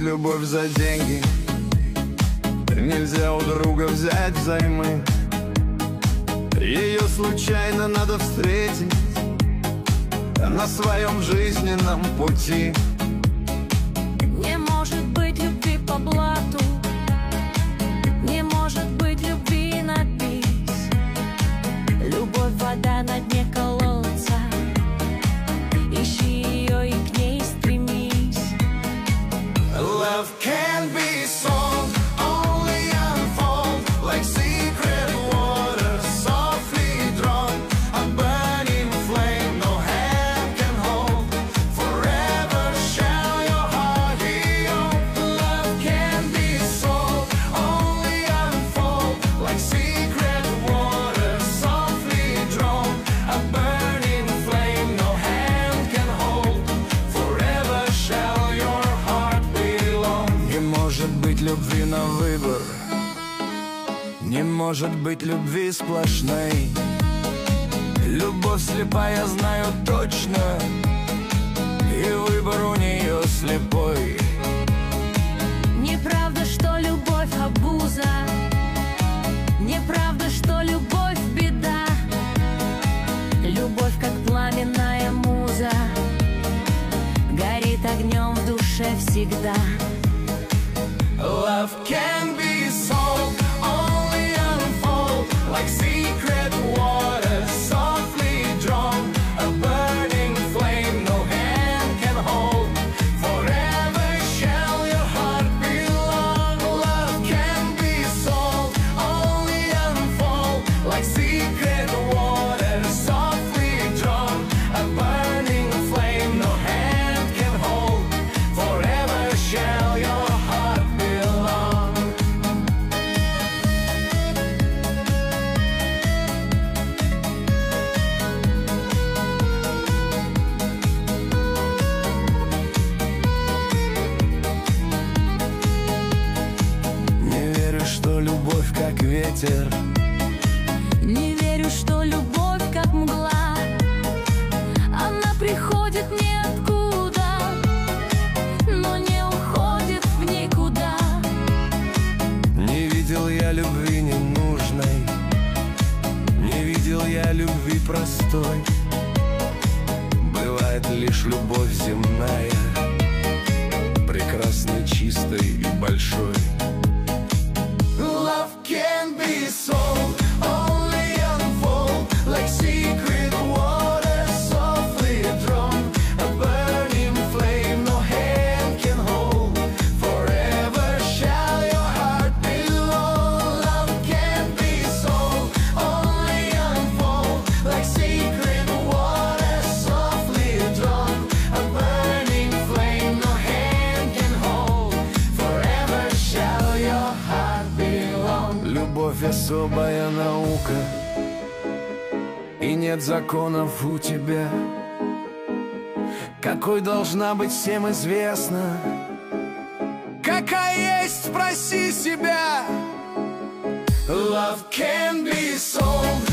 любовь за деньги. Нельзя у друга взять взаймы. Ее случайно надо встретить на своем жизненном пути. Не может быть любви по блату, не может быть любви на бис. Любовь — вода на дне колодца, ищи ее и к ней стремись. Love can be sold, only unfold like secret water, softly drawn, a burning flame no hand can hold. Forever shall your heart be on. Love can be sold, only unfold like secret water, softly drawn, a burning flame no hand can hold. Forever shall your heart belong. Не может быть любви на выбор, не может быть любви сплошной. Любовь слепая, знаю точно, и выбор у нее слепой. Неправда, что любовь обуза, неправда, что любовь беда. Любовь, как пламенная муза, горит огнем в душе всегда. Love can be sold, only unfold like secret water, softly drawn, a burning flame no hand can hold. Forever shall your heart belong. Love can be sold, only unfold like secret water, softly drawn, a burning flame no hand can hold. Forever shall your heart belong. Не верю, что любовь как ветер, Не верю, что любовь как мгла, она приходит ниоткуда, но не уходит в никуда. не видел я любви ненужной, не видел я любви простой. Бывает лишь любовь земная, прекрасной, чистой и большой. Love can be sold, only unfold like secret water, softly drawn, a burning flame no hand can hold. Forever shall your heart belong. Love can be sold, only unfold like secret water, softly drawn, a burning flame no hand can hold. Forever shall your heart belong. Любовь — особая наука, и нет законов у тебя. Какой должна быть, всем известно. Какая есть, спроси себя. Love can be sold,